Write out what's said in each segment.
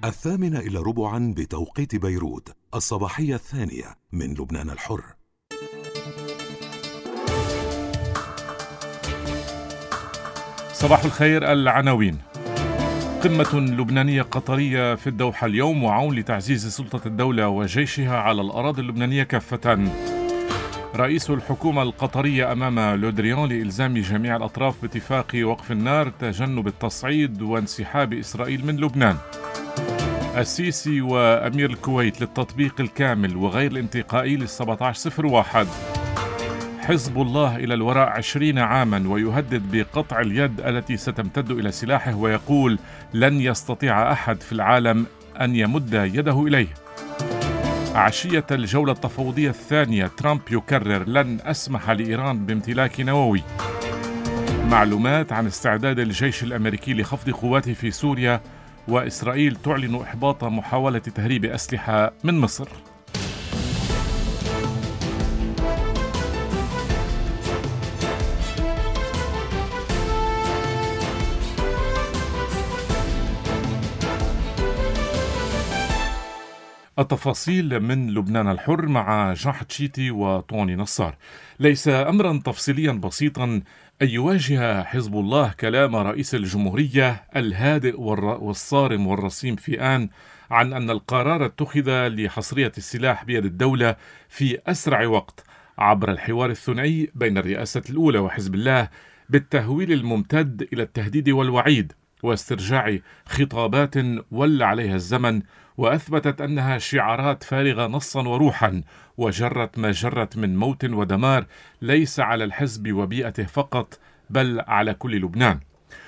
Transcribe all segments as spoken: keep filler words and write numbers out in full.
الثامنة إلى ربعا بتوقيت بيروت، الصباحية الثانية من لبنان الحر. صباح الخير. العناوين: قمة لبنانية قطرية في الدوحة اليوم، وعون لتعزيز سلطة الدولة وجيشها على الأراضي اللبنانية كافة. رئيس الحكومة القطرية أمام لودريان لإلزام جميع الأطراف باتفاق وقف النار، تجنب التصعيد وانسحاب إسرائيل من لبنان. السيسي وأمير الكويت للتطبيق الكامل وغير الانتقائي للسبعة عشر صفر واحد. حزب الله إلى الوراء عشرين عاما ويهدد بقطع اليد التي ستمتد إلى سلاحه، ويقول لن يستطيع أحد في العالم أن يمد يده إليه. عشية الجولة التفاوضية الثانية، ترامب يكرر لن أسمح لإيران بامتلاك نووي. معلومات عن استعداد الجيش الأمريكي لخفض قواته في سوريا، وإسرائيل تعلن إحباط محاولة تهريب أسلحة من مصر. التفاصيل من لبنان الحر مع جاح تشيتي وطوني نصار. ليس أمرا تفصيليا بسيطا أن يواجه حزب الله كلام رئيس الجمهورية الهادئ والصارم والرصين في آن عن أن القرار اتخذ لحصرية السلاح بيد الدولة في أسرع وقت عبر الحوار الثنائي بين الرئاسة الأولى وحزب الله، بالتهويل الممتد إلى التهديد والوعيد واسترجاع خطابات ول عليها الزمن، وأثبتت أنها شعارات فارغة نصا وروحا، وجرت ما جرت من موت ودمار ليس على الحزب وبيئته فقط بل على كل لبنان.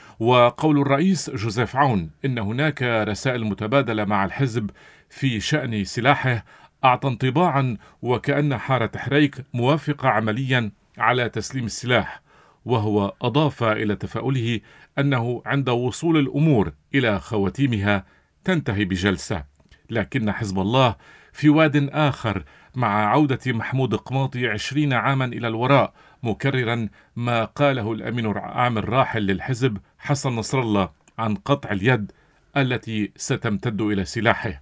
وقول الرئيس جوزيف عون إن هناك رسائل متبادلة مع الحزب في شأن سلاحه أعطى انطباعا وكأن حارة حريك موافقة عمليا على تسليم السلاح، وهو أضاف إلى تفاؤله أنه عند وصول الأمور إلى خواتيمها تنتهي بجلسة. لكن حزب الله في واد آخر مع عودة محمود قماطي عشرين عاما إلى الوراء، مكررا ما قاله الأمين العام الراحل للحزب حسن نصر الله عن قطع اليد التي ستمتد إلى سلاحه.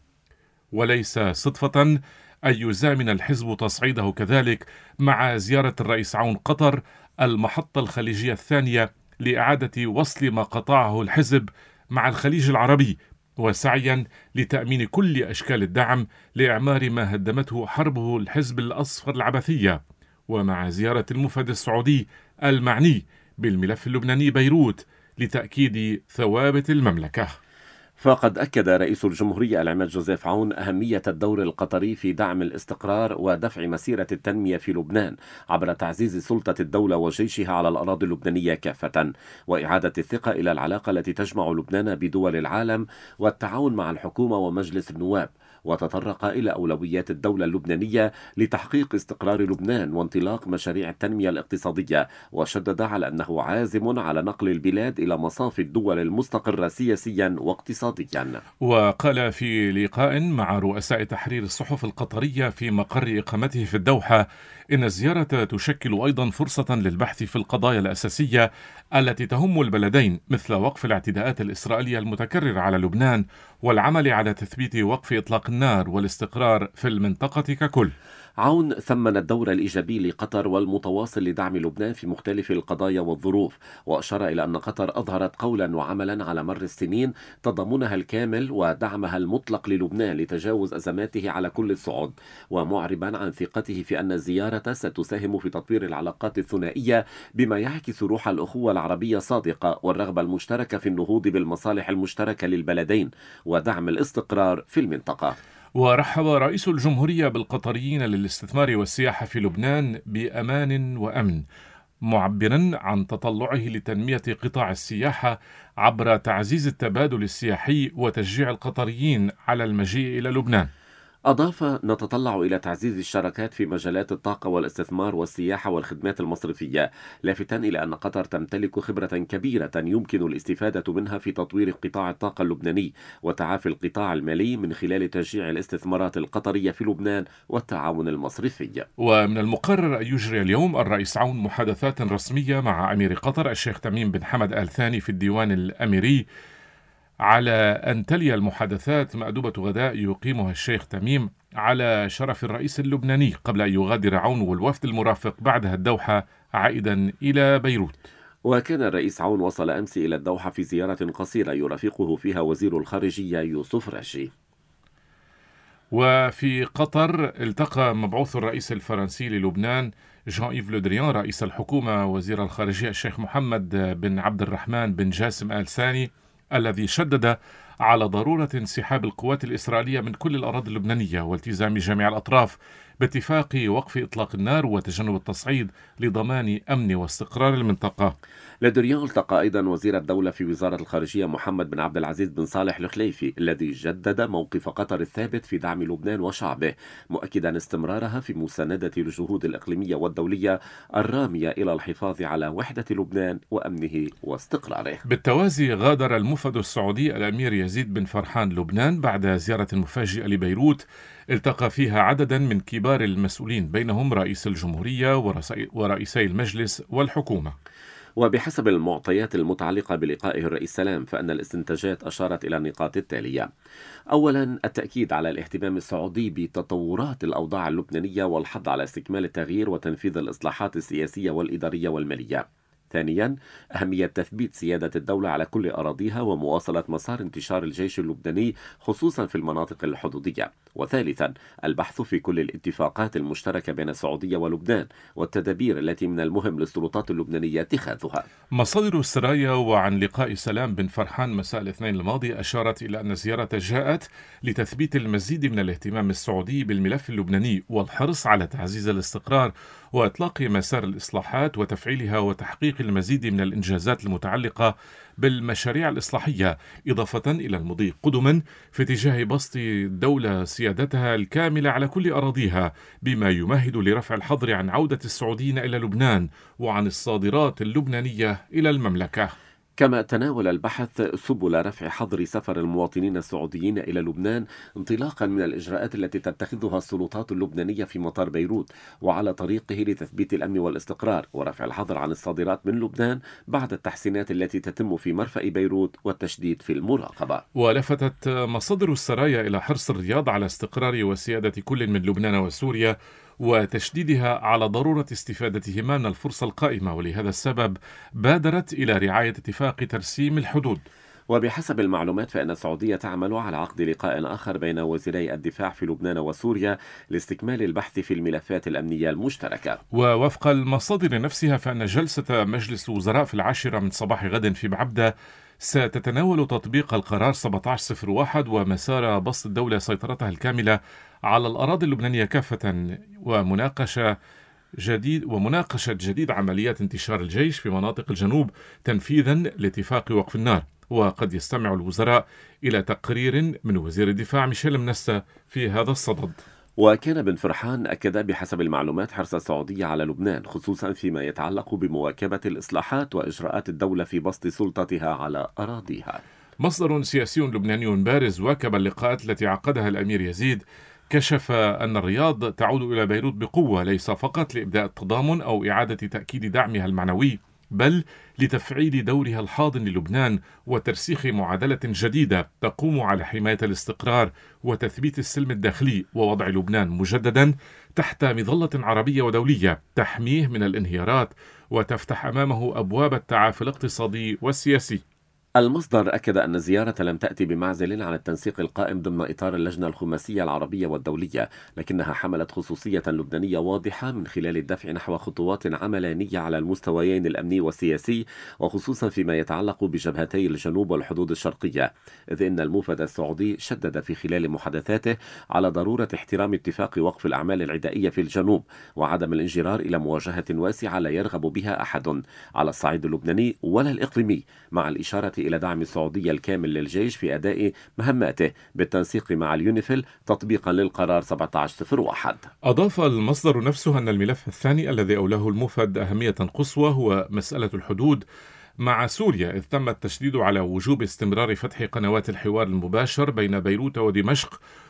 وليس صدفة أن يزامن الحزب تصعيده كذلك مع زيارة الرئيس عون قطر، المحطة الخليجية الثانية لإعادة وصل ما قطعه الحزب مع الخليج العربي، وسعيا لتأمين كل أشكال الدعم لإعمار ما هدمته حربه الحزب الأصفر العبثية، ومع زيارة المفد السعودي المعني بالملف اللبناني بيروت لتأكيد ثوابت المملكة. فقد أكد رئيس الجمهورية العماد جوزيف عون أهمية الدور القطري في دعم الاستقرار ودفع مسيرة التنمية في لبنان عبر تعزيز سلطة الدولة وجيشها على الأراضي اللبنانية كافة، وإعادة الثقة إلى العلاقة التي تجمع لبنان بدول العالم والتعاون مع الحكومة ومجلس النواب. وتطرق إلى أولويات الدولة اللبنانية لتحقيق استقرار لبنان وانطلاق مشاريع التنمية الاقتصادية، وشدد على أنه عازم على نقل البلاد إلى مصاف الدول المستقرة سياسيا واقتصاديا. وقال في لقاء مع رؤساء تحرير الصحف القطرية في مقر إقامته في الدوحة إن الزيارة تشكل أيضا فرصة للبحث في القضايا الأساسية التي تهم البلدين، مثل وقف الاعتداءات الإسرائيلية المتكررة على لبنان والعمل على تثبيت وقف إطلاق النار والاستقرار في المنطقة ككل. عون ثمن الدور الإيجابي لقطر والمتواصل لدعم لبنان في مختلف القضايا والظروف، وأشار إلى أن قطر أظهرت قولا وعملا على مر السنين تضامنها الكامل ودعمها المطلق للبنان لتجاوز أزماته على كل الصعود، ومعربا عن ثقته في أن الزيارة ستساهم في تطوير العلاقات الثنائية بما يعكس روح الأخوة العربية الصادقة والرغبة المشتركة في النهوض بالمصالح المشتركة للبلدين ودعم الاستقرار في المنطقة. ورحب رئيس الجمهورية بالقطريين للاستثمار والسياحة في لبنان بأمان وأمن، معبرا عن تطلعه لتنمية قطاع السياحة عبر تعزيز التبادل السياحي وتشجيع القطريين على المجيء إلى لبنان. أضاف: نتطلع إلى تعزيز الشراكات في مجالات الطاقة والاستثمار والسياحة والخدمات المصرفية، لافتاً إلى أن قطر تمتلك خبرة كبيرة يمكن الاستفادة منها في تطوير قطاع الطاقة اللبناني وتعافي القطاع المالي من خلال تشجيع الاستثمارات القطرية في لبنان والتعاون المصرفي. ومن المقرر أن يجري اليوم الرئيس عون محادثات رسمية مع أمير قطر الشيخ تميم بن حمد آل ثاني في الديوان الأميري على أن تلي المحادثات مأدبة غداء يقيمها الشيخ تميم على شرف الرئيس اللبناني قبل أن يغادر عون والوفد المرافق بعدها الدوحة عائدا إلى بيروت. وكان الرئيس عون وصل أمس إلى الدوحة في زيارة قصيرة يرافقه فيها وزير الخارجية يوسف راشي. وفي قطر التقى مبعوث الرئيس الفرنسي للبنان جان إيف لو دريان رئيس الحكومة وزير الخارجية الشيخ محمد بن عبد الرحمن بن جاسم آل ثاني، الذي شدد على ضرورة انسحاب القوات الإسرائيلية من كل الأراضي اللبنانية والتزام جميع الأطراف باتفاق وقف إطلاق النار وتجنب التصعيد لضمان أمن واستقرار المنطقة. لدريان التقى أيضا وزير الدولة في وزارة الخارجية محمد بن عبد العزيز بن صالح الخليفي، الذي جدد موقف قطر الثابت في دعم لبنان وشعبه، مؤكدا استمرارها في مساندة الجهود الإقليمية والدولية الرامية إلى الحفاظ على وحدة لبنان وأمنه واستقراره. بالتوازي غادر المفد السعودي الأمير يزيد بن فرحان لبنان بعد زيارة مفاجئة لبيروت التقى فيها عددا من كبار المسؤولين، بينهم رئيس الجمهورية ورئيسي المجلس والحكومة. وبحسب المعطيات المتعلقة بلقائه الرئيس سلام، فإن الاستنتاجات أشارت إلى النقاط التالية: أولا، التأكيد على الاهتمام السعودي بتطورات الأوضاع اللبنانية والحض على استكمال التغيير وتنفيذ الإصلاحات السياسية والإدارية والمالية. ثانيا، أهمية تثبيت سيادة الدولة على كل أراضيها ومواصلة مسار انتشار الجيش اللبناني خصوصا في المناطق الحدودية. وثالثا، البحث في كل الاتفاقات المشتركة بين السعودية ولبنان والتدابير التي من المهم للسلطات اللبنانية اتخاذها. مصادر السرايا وعن لقاء سلام بن فرحان مساء الاثنين الماضي أشارت إلى أن الزيارة جاءت لتثبيت المزيد من الاهتمام السعودي بالملف اللبناني والحرص على تعزيز الاستقرار وإطلاق مسار الإصلاحات وتفعيلها وتحقيق المزيد من الإنجازات المتعلقة بالمشاريع الإصلاحية، إضافة إلى المضي قدما في اتجاه بسط الدولة سيادتها الكاملة على كل أراضيها، بما يمهد لرفع الحظر عن عودة السعوديين إلى لبنان وعن الصادرات اللبنانية إلى المملكة. كما تناول البحث سبل رفع حظر سفر المواطنين السعوديين إلى لبنان انطلاقا من الإجراءات التي تتخذها السلطات اللبنانية في مطار بيروت وعلى طريقه لتثبيت الأمن والاستقرار، ورفع الحظر عن الصادرات من لبنان بعد التحسينات التي تتم في مرفأ بيروت والتشديد في المراقبة. ولفتت مصادر السرايا إلى حرص الرياض على استقرار وسيادة كل من لبنان وسوريا وتشديدها على ضرورة استفادتهما من الفرصة القائمة، ولهذا السبب بادرت إلى رعاية اتفاق ترسيم الحدود. وبحسب المعلومات فإن السعودية تعمل على عقد لقاء آخر بين وزيري الدفاع في لبنان وسوريا لاستكمال البحث في الملفات الأمنية المشتركة. ووفق المصادر نفسها فإن جلسة مجلس الوزراء في العاشرة من صباح غد في بعبدة ستتناول تطبيق القرار سبعة عشر صفر واحد ومسار بسط الدولة سيطرتها الكاملة على الأراضي اللبنانية كافة، ومناقشة جديد ومناقشة جديد عمليات انتشار الجيش في مناطق الجنوب تنفيذا لاتفاق وقف النار. وقد يستمع الوزراء إلى تقرير من وزير الدفاع ميشيل منسى في هذا الصدد. وكان بن فرحان أكد بحسب المعلومات حرص السعودية على لبنان خصوصا فيما يتعلق بمواكبة الإصلاحات وإجراءات الدولة في بسط سلطتها على أراضيها. مصدر سياسي لبناني بارز واكب اللقاءات التي عقدها الأمير يزيد كشف أن الرياض تعود إلى بيروت بقوة، ليس فقط لإبداء التضامن أو إعادة تأكيد دعمها المعنوي، بل لتفعيل دورها الحاضن للبنان وترسيخ معادلة جديدة تقوم على حماية الاستقرار وتثبيت السلم الداخلي ووضع لبنان مجددا تحت مظلة عربية ودولية تحميه من الانهيارات وتفتح أمامه أبواب التعافي الاقتصادي والسياسي. المصدر أكد أن الزيارة لم تأتي بمعزل عن التنسيق القائم ضمن إطار اللجنة الخماسية العربية والدولية، لكنها حملت خصوصية لبنانية واضحة من خلال الدفع نحو خطوات عملانية على المستويين الأمني والسياسي، وخصوصا فيما يتعلق بجبهتي الجنوب والحدود الشرقية، إذ إن الموفد السعودي شدد في خلال محادثاته على ضرورة احترام اتفاق وقف الأعمال العدائية في الجنوب وعدم الانجرار إلى مواجهة واسعة لا يرغب بها أحد على الصعيد اللبناني ولا الإقليمي، مع الإشارة إلى دعم السعودية الكامل للجيش في أداء مهماته بالتنسيق مع اليونيفيل تطبيقا للقرار سبعة عشر صفر واحد. أضاف المصدر نفسه أن الملف الثاني الذي أولاه الموفد أهمية قصوى هو مسألة الحدود مع سوريا، إذ تم التشديد على وجوب استمرار فتح قنوات الحوار المباشر بين بيروت ودمشق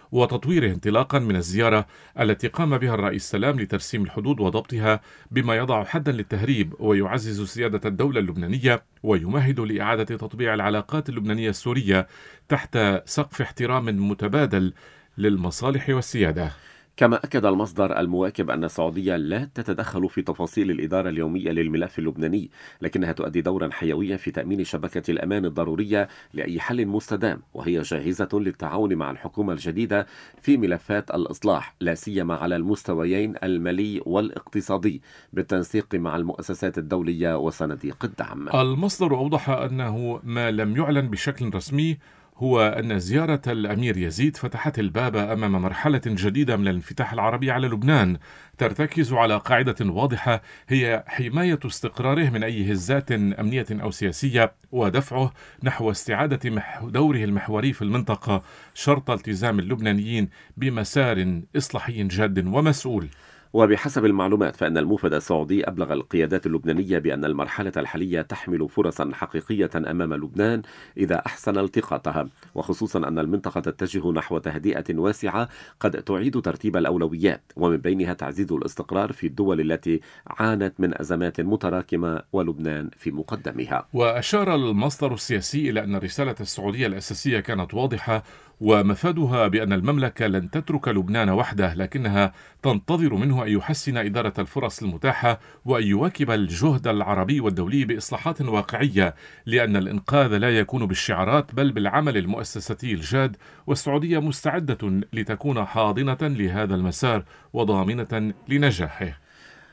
وتطويره انطلاقا من الزيارة التي قام بها الرئيس سلام لترسيم الحدود وضبطها بما يضع حدا للتهريب ويعزز سيادة الدولة اللبنانية ويمهد لإعادة تطبيع العلاقات اللبنانية السورية تحت سقف احترام متبادل للمصالح والسيادة. كما أكد المصدر المواكب أن السعودية لا تتدخل في تفاصيل الإدارة اليومية للملف اللبناني، لكنها تؤدي دورا حيويا في تأمين شبكة الأمان الضرورية لأي حل مستدام، وهي جاهزة للتعاون مع الحكومة الجديدة في ملفات الإصلاح، لا سيما على المستويين المالي والاقتصادي بالتنسيق مع المؤسسات الدولية وصناديق الدعم. المصدر أوضح أنه ما لم يعلن بشكل رسمي هو أن زيارة الأمير يزيد فتحت الباب أمام مرحلة جديدة من الانفتاح العربي على لبنان ترتكز على قاعدة واضحة هي حماية استقراره من أي هزات أمنية أو سياسية ودفعه نحو استعادة دوره المحوري في المنطقة شرط التزام اللبنانيين بمسار إصلاحي جاد ومسؤول. وبحسب المعلومات فإن الموفد السعودي أبلغ القيادات اللبنانية بأن المرحلة الحالية تحمل فرصا حقيقية أمام لبنان إذا أحسن التقاطها، وخصوصا أن المنطقة تتجه نحو تهدئة واسعة قد تعيد ترتيب الأولويات، ومن بينها تعزيز الاستقرار في الدول التي عانت من أزمات متراكمة ولبنان في مقدمها. وأشار المصدر السياسي إلى أن الرسالة السعودية الأساسية كانت واضحة ومفادها بأن المملكة لن تترك لبنان وحده، لكنها تنتظر منه أن يحسن إدارة الفرص المتاحة وأن يواكب الجهد العربي والدولي بإصلاحات واقعية، لأن الإنقاذ لا يكون بالشعارات بل بالعمل المؤسساتي الجاد، والسعودية مستعدة لتكون حاضنة لهذا المسار وضامنة لنجاحه.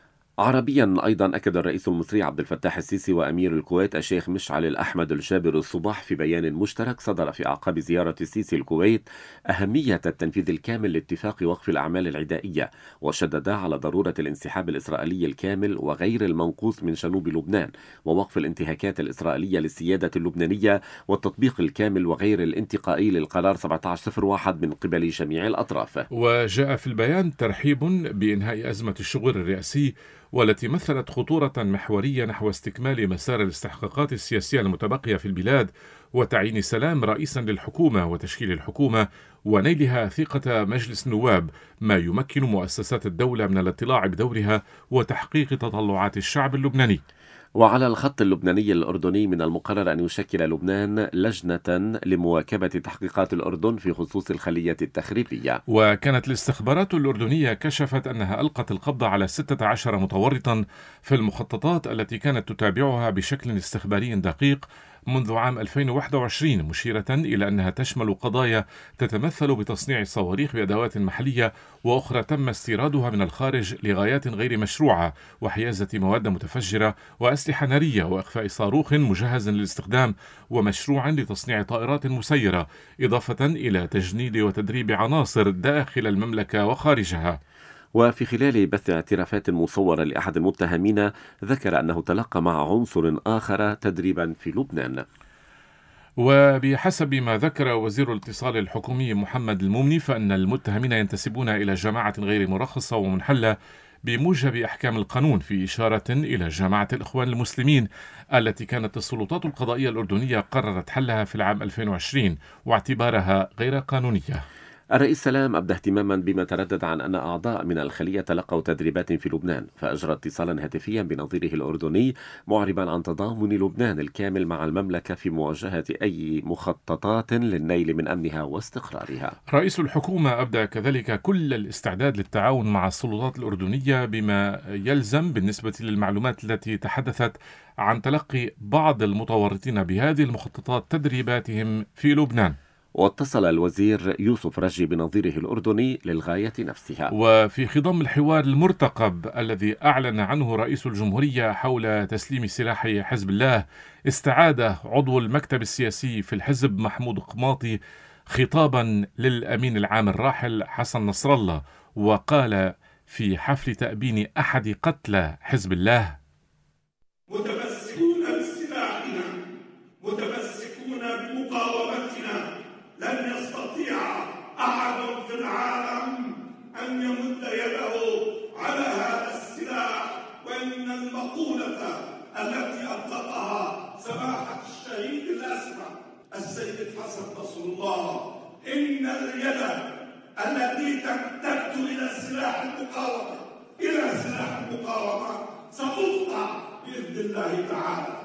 عربيا أيضا أكد الرئيس المصري عبد الفتاح السيسي وأمير الكويت الشيخ مشعل الأحمد الجابر الصباح في بيان مشترك صدر في أعقاب زيارة السيسي الكويت أهمية التنفيذ الكامل لاتفاق وقف الأعمال العدائية، وشددا على ضرورة الانسحاب الإسرائيلي الكامل وغير المنقوص من جنوب لبنان، ووقف الانتهاكات الإسرائيلية للسيادة اللبنانية، والتطبيق الكامل وغير الانتقائي للقرار سبعة عشر صفر واحد من قبل جميع الأطراف. وجاء في البيان ترحيب بإنهاء أزمة الشغل الرئاسي والتي مثلت خطورة محورية نحو استكمال مسار الاستحقاقات السياسية المتبقية في البلاد وتعيين سلام رئيسا للحكومة وتشكيل الحكومة ونيلها ثقة مجلس النواب، ما يمكن مؤسسات الدولة من الاطلاع بدورها وتحقيق تطلعات الشعب اللبناني. وعلى الخط اللبناني الأردني من المقرر أن يشكل لبنان لجنة لمواكبة تحقيقات الأردن في خصوص الخلية التخريبية. وكانت الاستخبارات الأردنية كشفت أنها ألقت القبض على ستة عشر متورطا في المخططات التي كانت تتابعها بشكل استخباري دقيق منذ عام ألفين وواحد وعشرين، مشيرة إلى أنها تشمل قضايا تتمثل بتصنيع الصواريخ بأدوات محلية وأخرى تم استيرادها من الخارج لغايات غير مشروعة، وحيازة مواد متفجرة وأسلحة نارية، وإخفاء صاروخ مجهز للاستخدام ومشروع لتصنيع طائرات مسيرة، إضافة إلى تجنيد وتدريب عناصر داخل المملكة وخارجها. وفي خلال بث اعترافات مصورة لأحد المتهمين ذكر أنه تلقى مع عنصر آخر تدريبا في لبنان. وبحسب ما ذكر وزير الاتصال الحكومي محمد المومني فإن المتهمين ينتسبون إلى جماعة غير مرخصة ومنحلة بموجب أحكام القانون، في إشارة إلى جماعة الإخوان المسلمين التي كانت السلطات القضائية الأردنية قررت حلها في العام ألفين وعشرين واعتبارها غير قانونية. الرئيس سلام أبدى اهتماما بما تردد عن أن أعضاء من الخلية تلقوا تدريبات في لبنان، فأجرى اتصالا هاتفيا بنظيره الأردني معربا عن تضامن لبنان الكامل مع المملكة في مواجهة أي مخططات للنيل من أمنها واستقرارها. رئيس الحكومة أبدى كذلك كل الاستعداد للتعاون مع السلطات الأردنية بما يلزم بالنسبة للمعلومات التي تحدثت عن تلقي بعض المتورطين بهذه المخططات تدريباتهم في لبنان. واتصل الوزير يوسف رجي بنظيره الأردني للغاية نفسها. وفي خضم الحوار المرتقب الذي أعلن عنه رئيس الجمهورية حول تسليم سلاح حزب الله، استعاد عضو المكتب السياسي في الحزب محمود قماطي خطابا للأمين العام الراحل حسن نصر الله، وقال في حفل تأبين أحد قتلى حزب الله: متمسكون بسلاحنا، متمسكون بمقاومتنا، لن يستطيع أحد في العالم أن يمد يده على هذا السلاح. وإن المقولة التي أطلقها سماحة الشهيد الأسمى السيد حسن نصر الله: إن اليد التي تمتد إلى سلاح المقاومة إلى سلاح المقاومة ستقطع بإذن الله تعالى.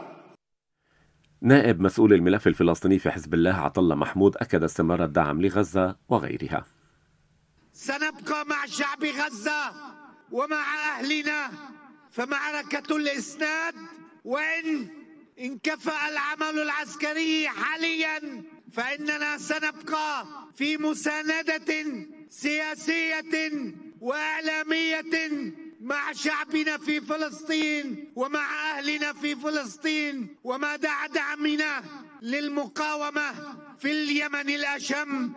نائب مسؤول الملف الفلسطيني في حزب الله عطله محمود أكد استمرار الدعم لغزة وغيرها. سنبقى مع شعب غزة ومع أهلنا، فمعركة الإسناد وإن انكفأ العمل العسكري حاليا فإننا سنبقى في مساندة سياسية وإعلامية مع شعبنا في فلسطين ومع أهلنا في فلسطين، وما دع دعمنا للمقاومة في اليمن الأشم.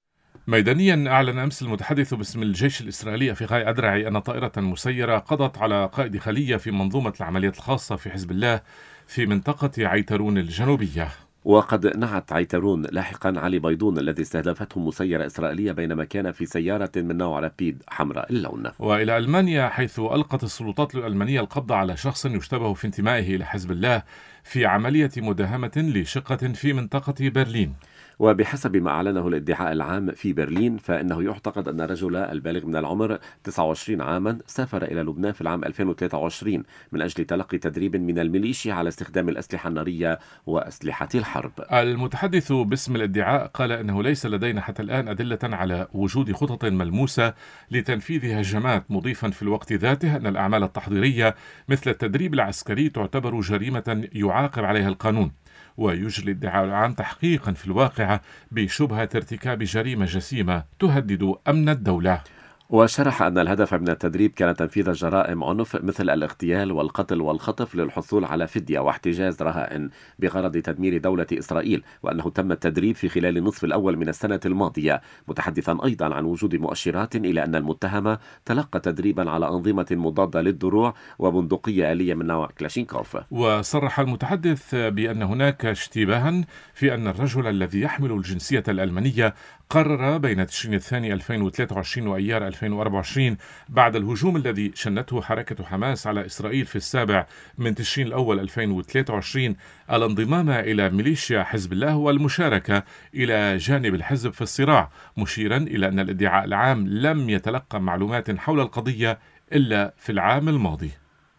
ميدانيا أعلن أمس المتحدث باسم الجيش الإسرائيلي أفيغاي أدرعي أن طائرة مسيرة قضت على قائد خلية في منظومة العمليات الخاصة في حزب الله في منطقة عيترون الجنوبية. وقد نعت عيترون لاحقا علي بيضون الذي استهدفته مسيرة إسرائيلية بينما كان في سيارة من نوع رابيد حمراء اللون. وإلى ألمانيا، حيث ألقت السلطات الألمانية القبض على شخص يشتبه في انتمائه إلى حزب الله في عملية مداهمة لشقة في منطقة برلين. وبحسب ما أعلنه الادعاء العام في برلين فإنه يعتقد أن الرجل البالغ من العمر تسعة وعشرين عاما سافر إلى لبنان في العام ألفين وثلاثة وعشرين من أجل تلقي تدريب من الميليشيا على استخدام الأسلحة النارية وأسلحة الحرب. المتحدث باسم الادعاء قال أنه ليس لدينا حتى الآن أدلة على وجود خطط ملموسة لتنفيذ هجمات، مضيفا في الوقت ذاته أن الأعمال التحضيرية مثل التدريب العسكري تعتبر جريمة يعاقب عليها القانون. ويجري الادعاء العام تحقيقا في الواقع بشبهة ارتكاب جريمة جسيمة تهدد أمن الدولة. وشرح أن الهدف من التدريب كان تنفيذ جرائم عنف مثل الاغتيال والقتل والخطف للحصول على فدية واحتجاز رهائن بغرض تدمير دولة إسرائيل، وأنه تم التدريب في خلال النصف الأول من السنة الماضية، متحدثا أيضا عن وجود مؤشرات إلى أن المتهم تلقى تدريبا على أنظمة مضادة للدروع وبندقية آلية من نوع كلاشينكوف. وصرح المتحدث بأن هناك اشتباها في أن الرجل الذي يحمل الجنسية الألمانية قرر بين تشرين الثاني ألفين وثلاثة وعشرين وأيار ألفين وأربعة وعشرين بعد الهجوم الذي شنته حركة حماس على إسرائيل في السابع من تشرين الأول ألفين وثلاثة وعشرين الانضمام إلى ميليشيا حزب الله والمشاركة إلى جانب الحزب في الصراع، مشيرا إلى أن الادعاء العام لم يتلقى معلومات حول القضية إلا في العام الماضي.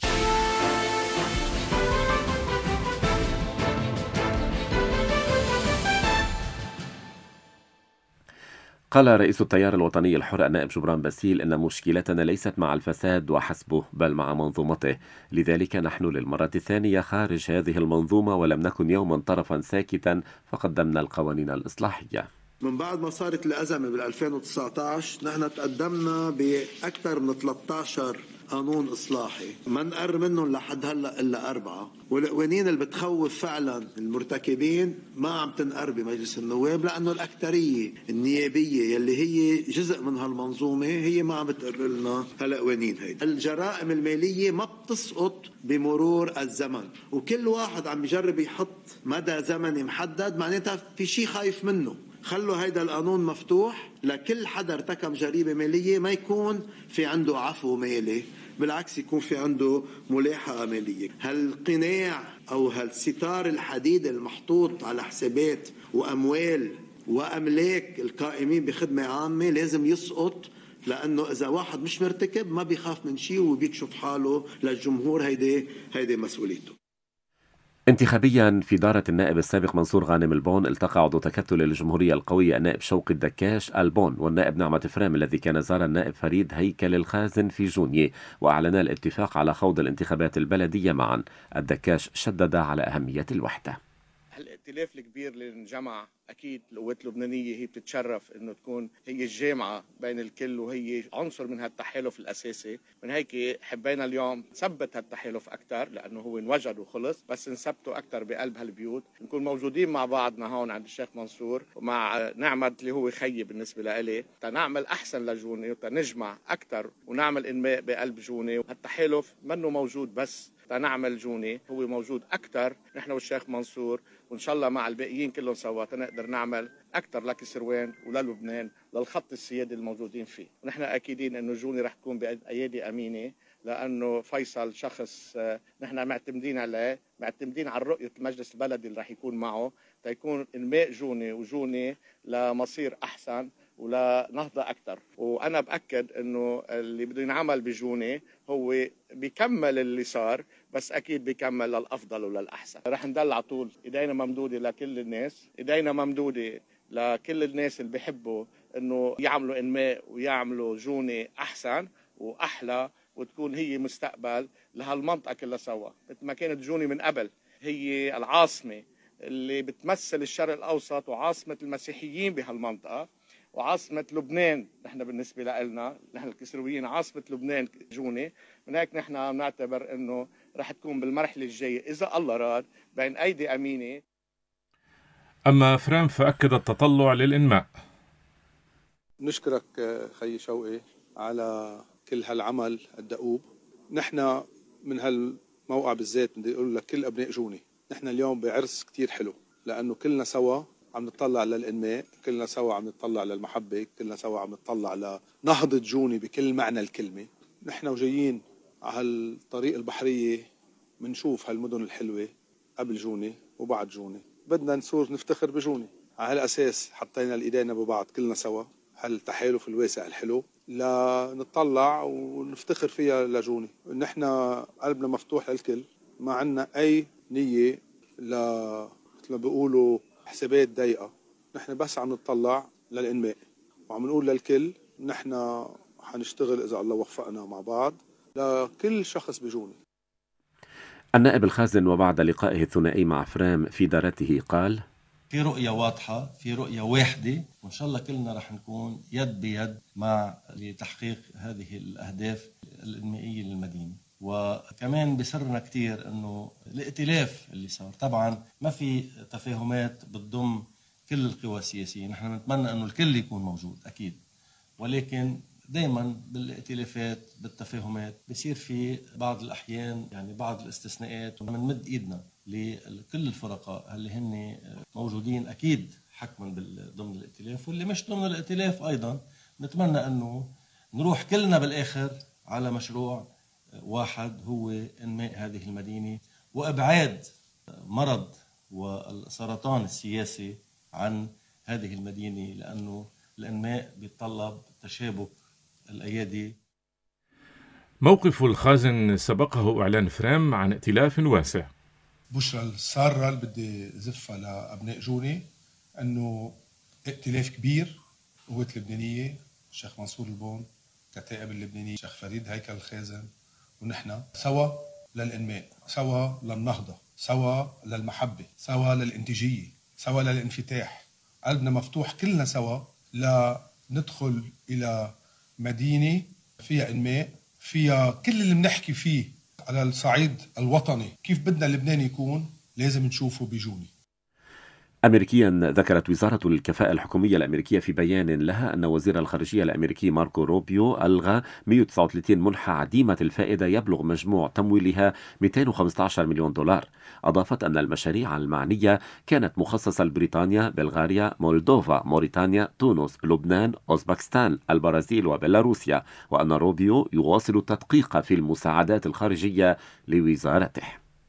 قال رئيس التيار الوطني الحر النائب جبران باسيل إن مشكلتنا ليست مع الفساد وحسبه بل مع منظومته، لذلك نحن للمرة الثانية خارج هذه المنظومة ولم نكن يوما طرفا ساكتا فقدمنا القوانين الإصلاحية. من بعد ما صارت الأزمة بال ألفين وتسعة عشر نحن تقدمنا بأكثر من ثلاثة عشر قانون إصلاحي، ما نقر منهم لحد هلا إلا أربعة، والقوانين اللي بتخوف فعلا المرتكبين ما عم تنقر بمجلس النواب لأنه الأكثرية النيابية يلي هي جزء من هالمنظومة هي ما عم بتقر لنا هالقوانين هي. الجرائم المالية ما بتسقط بمرور الزمن، وكل واحد عم يجرب يحط مدى زمني محدد، معناتها في شيء خايف منه. خلوا هيدا القانون مفتوح لكل حدا ارتكب جريمة مالية، ما يكون في عنده عفو مالي، بالعكس يكون في عنده ملاحقة مالية. هالقناع أو هالستار الحديد المحطوط على حسابات وأموال وأملاك القائمين بخدمة عامة لازم يسقط، لأنه إذا واحد مش مرتكب ما بيخاف من شيء وبيكشف حاله للجمهور. هيدي هيدي مسؤوليته. انتخابيا في دارة النائب السابق منصور غانم البون التقى عضو تكتل الجمهورية القوية النائب شوقي الدكاش البون والنائب نعمة فرام الذي كان زار النائب فريد هيكل الخازن في جونية، وأعلنا الاتفاق على خوض الانتخابات البلدية معا. الدكاش شدد على أهمية الوحدة. الائتلاف الكبير اللي انجمع اكيد القوات اللبنانيه هي بتتشرف انه تكون هي الجامعه بين الكل وهي عنصر من هالتحالف الاساسي. من هيك حبينا اليوم نثبت هالتحالف اكثر لانه هو انوجد وخلص، بس نثبته اكثر بقلب هالبيوت، نكون موجودين مع بعضنا هون عند الشيخ منصور ومع نعمة اللي هو خيي بالنسبه لإلي، تنعمل احسن لجوني وتنجمع اكثر ونعمل انماء بقلب جوني. هالتحالف منه موجود بس تنعمل جوني، هو موجود اكثر نحن والشيخ منصور، وان شاء الله مع الباقيين كلهم سوا تنقدر نعمل اكثر لكسروان وللبنان للخط السيادي الموجودين فيه. ونحن اكيدين انه جوني رح تكون بايادي امينه، لانه فيصل شخص نحن معتمدين عليه، معتمدين على رؤيه المجلس البلدي اللي رح يكون معه تيكون انماء جوني وجوني لمصير احسن ولنهضة أكثر. وأنا بأكد أنه اللي بده ينعمل بجونة هو بيكمل اللي صار، بس أكيد بيكمل للأفضل وللأحسن. رح ندل على طول إيدينا ممدودة لكل الناس، إيدينا ممدودة لكل الناس اللي بيحبوا أنه يعملوا إنماء ويعملوا جونة أحسن وأحلى، وتكون هي مستقبل لهالمنطقة كلها سوا. مثل ما كانت جونة من قبل هي العاصمة اللي بتمثل الشرق الأوسط وعاصمة المسيحيين بهالمنطقة وعاصمة لبنان. نحن بالنسبة لنا نحن الكسرويين عاصمة لبنان جونة، من هيك نحن نعتبر أنه رح تكون بالمرحلة الجاية إذا الله راد بين أيدي أمينة. أما فرام فأكد التطلع للإنماء. نشكرك خي شوقي على كل هالعمل الدؤوب. نحن من هالموقع بالذات بدي أقول لك كل أبناء جوني، نحن اليوم بعرس كتير حلو، لأنه كلنا سوا عم نطلع للإنماء، كلنا سوا عم نطلع للمحبة، كلنا سوا عم نطلع لنهضة جوني بكل معنى الكلمة. نحن وجايين على هالطريق البحرية منشوف هالمدن الحلوة قبل جوني وبعد جوني، بدنا نصور نفتخر بجوني. على هالأساس حطينا الإيدينا ببعض كلنا سوا، هالتحالف الواسع الحلو لنطلع ونفتخر فيها لجوني. نحن قلبنا مفتوح للكل، ما عنا أي نية ل مثل ما بيقولوا حسابات ضيقة. نحن بس عم نطلع للإنماء وعم نقول للكل نحن حنشتغل إذا الله وفقنا مع بعض لكل شخص بجوني. النائب الخازن وبعد لقائه الثنائي مع فرام في دارته قال: في رؤية واضحة، في رؤية واحدة، وإن شاء الله كلنا رح نكون يد بيد مع لتحقيق هذه الأهداف الإنمائية للمدينة. وكمان بسرنا كتير أنه الائتلاف اللي صار، طبعا ما في تفاهمات بتضم كل القوى السياسية، نحن نتمنى أنه الكل يكون موجود أكيد، ولكن دايما بالائتلافات بالتفاهمات بصير في بعض الأحيان يعني بعض الاستثناءات، ونمد إيدنا لكل الفرقاء اللي هن موجودين أكيد حكما ضمن الائتلاف، واللي مش ضمن الائتلاف أيضا نتمنى أنه نروح كلنا بالآخر على مشروع واحد هو إنماء هذه المدينة وإبعاد مرض والسرطان السياسي عن هذه المدينة، لأنه الإنماء بيتطلب تشابك الأيادي. موقف الخازن سبقه إعلان فرام عن ائتلاف واسع. بشرى السارة اللي بدي زفها لأبناء جوني أنه ائتلاف كبير، قوة اللبنانية، الشيخ منصور البون كتائب اللبناني، الشيخ فريد هيكل الخازن، ونحن سوا للإنماء، سوا للنهضة، سوا للمحبة، سوا للإنتاجية، سوا للانفتاح. قلبنا مفتوح كلنا سوا لندخل إلى مدينة فيها إنماء، فيها كل اللي بنحكي فيه على الصعيد الوطني، كيف بدنا لبنان يكون لازم نشوفه بجوني. أمريكيا ذكرت وزارة الكفاءة الحكومية الأمريكية في بيان لها أن وزير الخارجية الأمريكي ماركو روبيو ألغى مئة وتسعة وثلاثين منحة عديمة الفائدة يبلغ مجموع تمويلها مئتين وخمسة عشر مليون دولار. أضافت أن المشاريع المعنية كانت مخصصة لبريطانيا، بلغاريا، مولدوفا، موريتانيا، تونس، لبنان، أوزبكستان، البرازيل وبيلاروسيا، وأن روبيو يواصل التدقيق في المساعدات الخارجية لوزارته.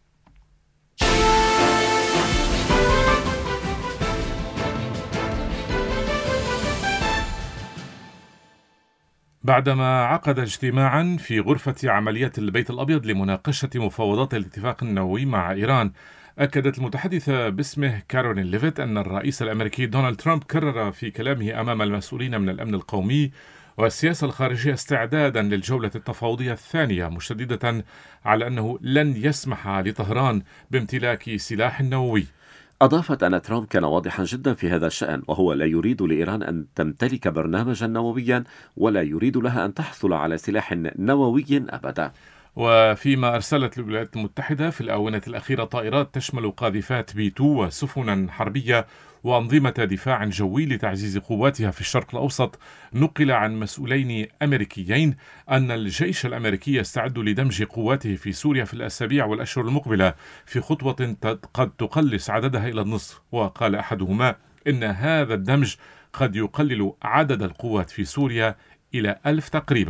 بعدما عقد اجتماعا في غرفة عمليات البيت الأبيض لمناقشة مفاوضات الاتفاق النووي مع إيران، أكدت المتحدثة باسمه كارولين ليفيت أن الرئيس الأمريكي دونالد ترامب كرر في كلامه أمام المسؤولين من الأمن القومي والسياسة الخارجية استعدادا للجولة التفاوضية الثانية، مشددة على أنه لن يسمح لطهران بامتلاك سلاح نووي. أضافت أن ترامب كان واضحا جدا في هذا الشأن، وهو لا يريد لإيران أن تمتلك برنامجا نوويا ولا يريد لها أن تحصل على سلاح نووي أبدا. وفيما أرسلت الولايات المتحدة في الآونة الأخيرة طائرات تشمل قاذفات بي تو وسفنا حربية وأنظمة دفاع جوي لتعزيز قواتها في الشرق الأوسط، نقل عن مسؤولين أمريكيين أن الجيش الأمريكي يستعد لدمج قواته في سوريا في الأسابيع والأشهر المقبلة في خطوة قد تقلص عددها إلى النصف. وقال أحدهما إن هذا الدمج قد يقلل عدد القوات في سوريا إلى ألف تقريبا.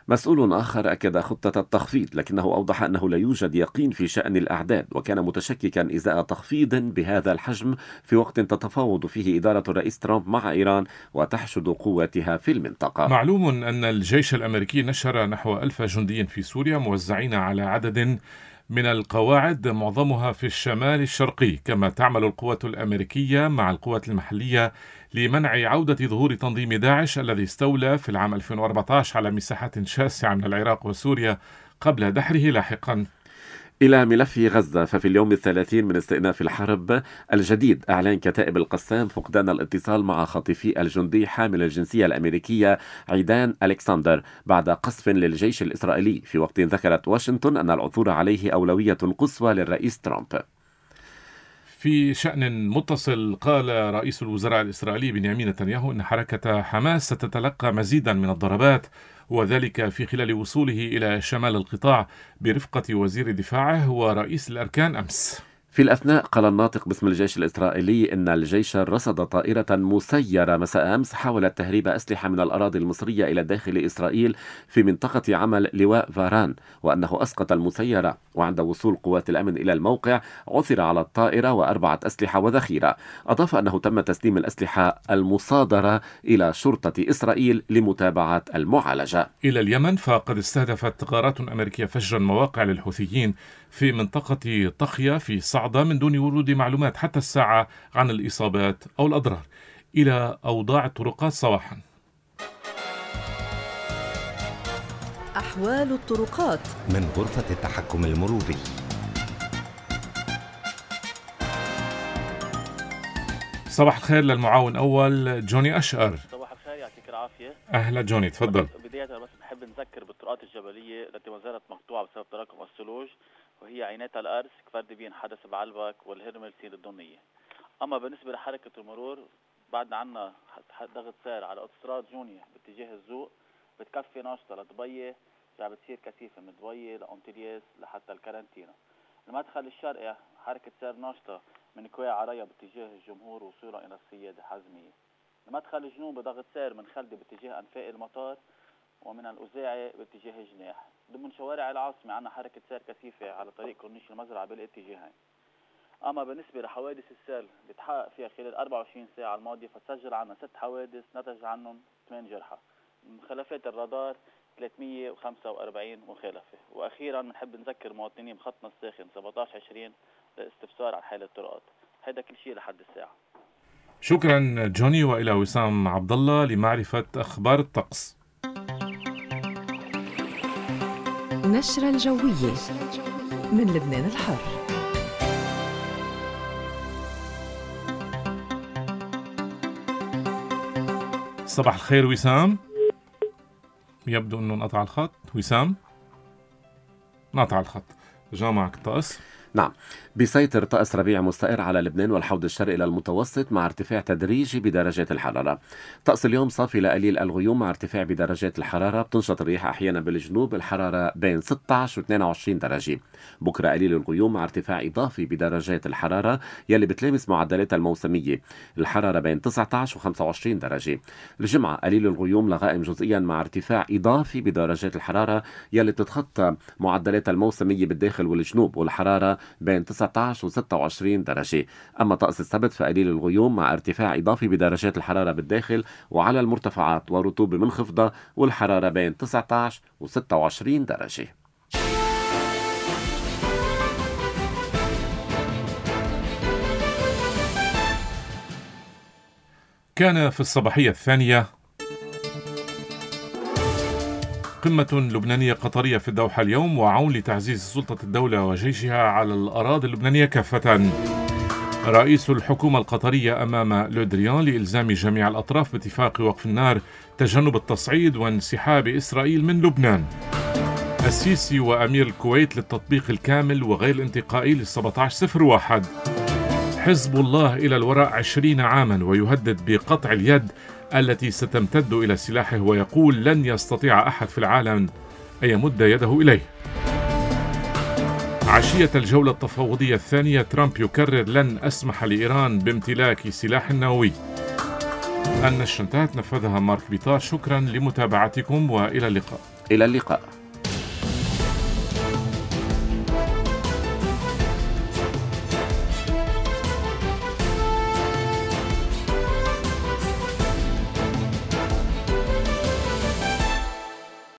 مسؤول آخر أكد خطة التخفيض، لكنه أوضح أنه لا يوجد يقين في شأن الأعداد، وكان متشككا إزاء تخفيض بهذا الحجم في وقت تتفاوض فيه إدارة الرئيس ترامب مع إيران وتحشد قواتها في المنطقة. معلوم أن الجيش الأمريكي نشر نحو ألف جندي في سوريا موزعين على عدد من القواعد معظمها في الشمال الشرقي، كما تعمل القوات الأمريكية مع القوات المحلية لمنع عودة ظهور تنظيم داعش الذي استولى في العام ألفين وأربعة عشر على مساحات شاسعة من العراق وسوريا قبل دحره لاحقا. إلى ملف غزة، ففي اليوم الثلاثين من استئناف الحرب الجديد أعلن كتائب القسام فقدان الاتصال مع خاطفي الجندي حامل الجنسية الأمريكية عيدان ألكسندر بعد قصف للجيش الإسرائيلي، في وقت ذكرت واشنطن أن العثور عليه أولوية قصوى للرئيس ترامب. في شأن متصل، قال رئيس الوزراء الإسرائيلي بنيامين نتنياهو أن حركة حماس ستتلقى مزيدا من الضربات، وذلك في خلال وصوله إلى شمال القطاع برفقة وزير دفاعه ورئيس الأركان أمس. في الأثناء قال الناطق باسم الجيش الإسرائيلي إن الجيش رصد طائرة مسيرة مساء أمس حاولت تهريب أسلحة من الأراضي المصرية إلى داخل إسرائيل في منطقة عمل لواء فاران، وأنه أسقط المسيرة، وعند وصول قوات الأمن إلى الموقع عثر على الطائرة وأربعة أسلحة وذخيرة. أضاف أنه تم تسليم الأسلحة المصادرة إلى شرطة إسرائيل لمتابعة المعالجة. إلى اليمن، فقد استهدفت غارات أمريكية فجرا مواقع للحوثيين في منطقة طخية في صعدة من دون ورود معلومات حتى الساعة عن الإصابات أو الأضرار. إلى أوضاع الطرقات صباحا. أحوال الطرقات من غرفة التحكم المروري. صباح الخير للمعاون أول جوني أشقر. صباح الخير، يعطيك العافية. أهلا جوني، تفضل. بداية بس بحب نذكر بالطرقات الجبلية التي ما زالت مقطوعة بسبب تراكم الثلوج، وهي عينات الأرس، كفردبين، حدث بعلبك، والهرمل سير الدنيا. أما بالنسبة لحركة المرور، بعدنا عنا ضغط سير على أوتوستراد جونيا باتجاه الزوق، بتكفي ناشطة لدبي، جاي بتصير كثيفة من دبي لأونتيلياس لحتى الكارنتينا. المدخل الشرقي حركة سير ناشطة من كويع عريا باتجاه الجمهور وصولا إلى السيادة حزمية. المدخل الجنوبي ضغط سير من خلدي باتجاه أنفاق المطار، ومن الأوزاعي باتجاه جناح. ضمن شوارع العاصمة عنا حركة سير كثيفة على طريق كورنيش المزرعة بالاتجاهين. أما بالنسبة لحوادث السير اللي تحقق فيها خلال أربعة وعشرين ساعة الماضية، فتسجل عنا ست حوادث نتج عنهم ثمان جرحى. مخالفات الرادار ثلاثمية وخمسة وأربعين مخالفة. وأخيرا بنحب نذكر مواطنين بخطنا الساخن سبعة عشر عشرين للاستفسار عن حالة الطرقات. هذا كل شيء لحد الساعة. شكرا جوني. وإلى وسام عبد الله لمعرفة أخبار الطقس. نشرة الجوية من لبنان الحر. صباح الخير وسام. يبدو أنه انقطع الخط. وسام انقطع الخط. جامعك الطقس. نعم، بيسيطر طقس ربيع مستقر على لبنان والحوض الشرقي للمتوسط مع ارتفاع تدريجي بدرجات الحرارة. طقس اليوم صافي لقليل الغيوم مع ارتفاع بدرجات الحرارة، بتنشط الرياح أحيانا بالجنوب، الحرارة بين ستة عشر و اثنين وعشرين درجة. بكرة قليل الغيوم مع ارتفاع إضافي بدرجات الحرارة يلي بتلامس معدلاتها الموسمية، الحرارة بين تسعة عشر و خمسة وعشرين درجة. الجمعة قليل الغيوم لغائم جزئيا مع ارتفاع إضافي بدرجات الحرارة يلي بتتخطى معدلاتها الموسمية بالداخل والجنوب، والحرارة بين تسعة عشر و ستة وعشرين درجة. أما طقس السبت فقليل الغيوم مع ارتفاع إضافي بدرجات الحرارة بالداخل وعلى المرتفعات ورطوبة منخفضة، والحرارة بين تسعة عشر و ستة وعشرين درجة. كان في الصباحية الثانية قمة لبنانية قطرية في الدوحة اليوم، وعون لتعزيز سلطة الدولة وجيشها على الأراضي اللبنانية كافة. رئيس الحكومة القطرية أمام لودريان لإلزام جميع الأطراف باتفاق وقف النار، تجنب التصعيد وانسحاب إسرائيل من لبنان. السيسي وأمير الكويت للتطبيق الكامل وغير الانتقائي للسبعة عشر صفر واحد. حزب الله إلى الوراء عشرين عاما ويهدد بقطع اليد التي ستمتد إلى سلاحه، ويقول لن يستطيع أحد في العالم أن يمد يده إليه. عشية الجولة التفاوضية الثانية، ترامب يكرر لن أسمح لإيران بامتلاك سلاح نووي. النشرة انتهت، نفذها مارك بيطار. شكرا لمتابعتكم وإلى اللقاء. إلى اللقاء.